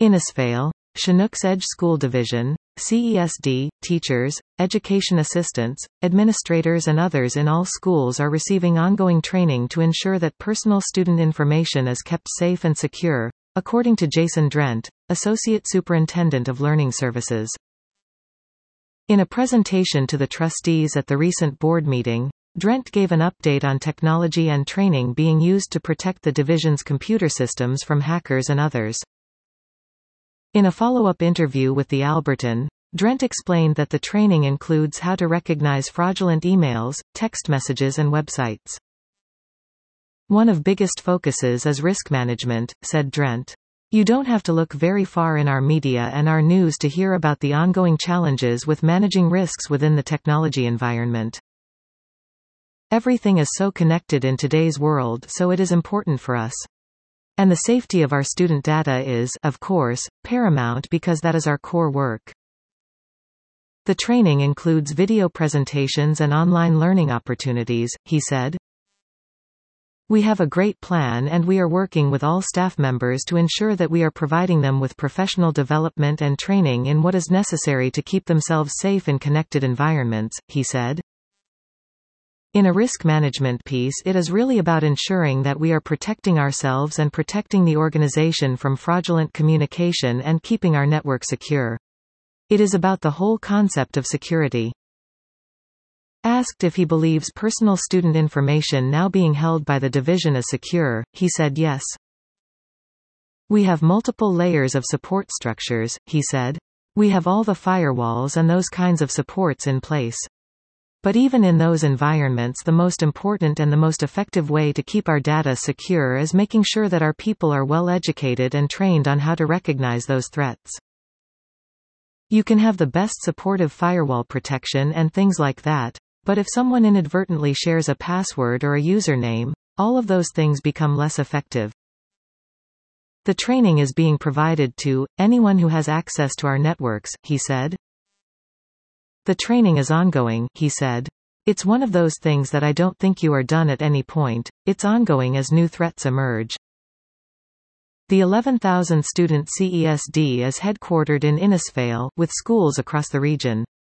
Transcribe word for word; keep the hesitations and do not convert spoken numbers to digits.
Innisfail, Chinooks Edge School Division, C E S D, teachers, education assistants, administrators and others in all schools are receiving ongoing training to ensure that personal student information is kept safe and secure, according to Jason Drent, Associate Superintendent of Learning Services. In a presentation to the trustees at the recent board meeting, Drent gave an update on technology and training being used to protect the division's computer systems from hackers and others. In a follow-up interview with the Alberton, Drent explained that the training includes how to recognize fraudulent emails, text messages and websites. One of biggest focuses is risk management, said Drent. You don't have to look very far in our media and our news to hear about the ongoing challenges with managing risks within the technology environment. Everything is so connected in today's world, so it is important for us. And the safety of our student data is, of course, paramount because that is our core work. The training includes video presentations and online learning opportunities, he said. We have a great plan and we are working with all staff members to ensure that we are providing them with professional development and training in what is necessary to keep themselves safe in connected environments, he said. In a risk management piece, it is really about ensuring that we are protecting ourselves and protecting the organization from fraudulent communication and keeping our network secure. It is about the whole concept of security. Asked if he believes personal student information now being held by the division is secure, he said yes. We have multiple layers of support structures, he said. We have all the firewalls and those kinds of supports in place. But even in those environments, the most important and the most effective way to keep our data secure is making sure that our people are well educated and trained on how to recognize those threats. You can have the best supportive firewall protection and things like that, but if someone inadvertently shares a password or a username, all of those things become less effective. The training is being provided to anyone who has access to our networks, he said. The training is ongoing, he said. It's one of those things that I don't think you are done at any point, it's ongoing as new threats emerge. The eleven thousand student C E S D is headquartered in Innisfail, with schools across the region.